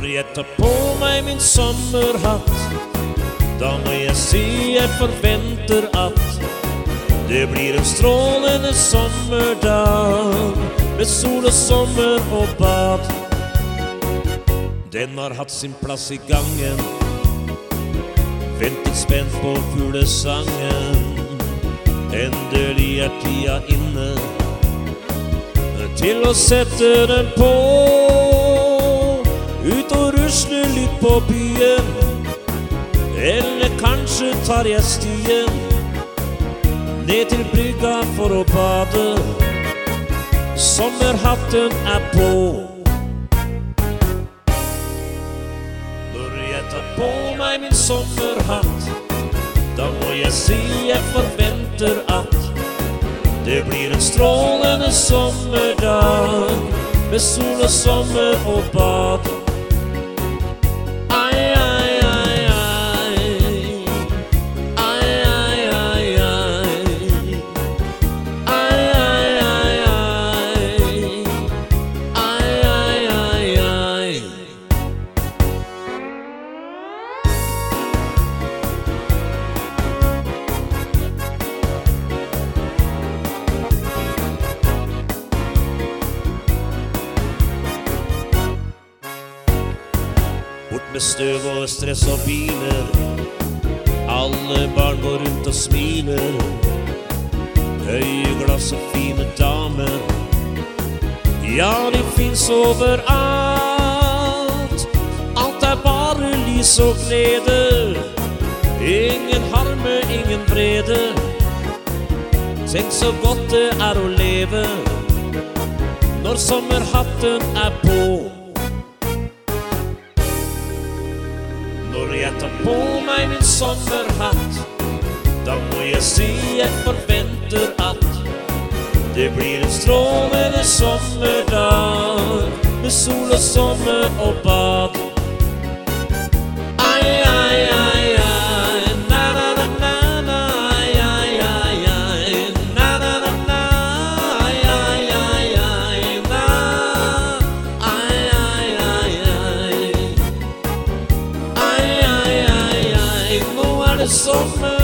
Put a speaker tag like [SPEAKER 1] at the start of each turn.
[SPEAKER 1] Når jeg tar på meg min sommerhatt, da må jeg si jeg forventer at det blir en strålende sommerdag med sol og sommer og bad. Den har hatt sin plass i gangen, ventet spent på fuglesangen. Endelig er tida inne til å sette den på, ut og rusle litt på byen, eller kanskje tar jeg stien ned til brygga for å bade. Sommerhatten er på. Når jeg tar på meg min sommerhatt, da må jeg si jeg forventer at det blir en strålende sommerdag med sol og sommer og bad. Ai, ai, ai, ai. Ai, ai, ai, ai. Ai, ai, ai, ai. Ai, ai, ai, ai. Bort med støv og stress og biler, alle barn går rundt og smiler. Høye glass og fine damer, ja, de finnes overalt. Alt er bare lys og glede, ingen harme, ingen vrede. Tenk så godt det er å leve når sommerhatten er på. Når jeg tar på meg min sommerhatt, da må jeg si jeg forventer at det blir en strålende sommerdag med sol og sommer og bad. Ai, ai, ai, ai. Na, na, na, na, na. Ai, ai, ai, ai. Na, na, na, na. Ai, ai, ai, ai. Na. Ai, ai, ai, ai. Ai, ai, ai, ai. Nå er det sommer.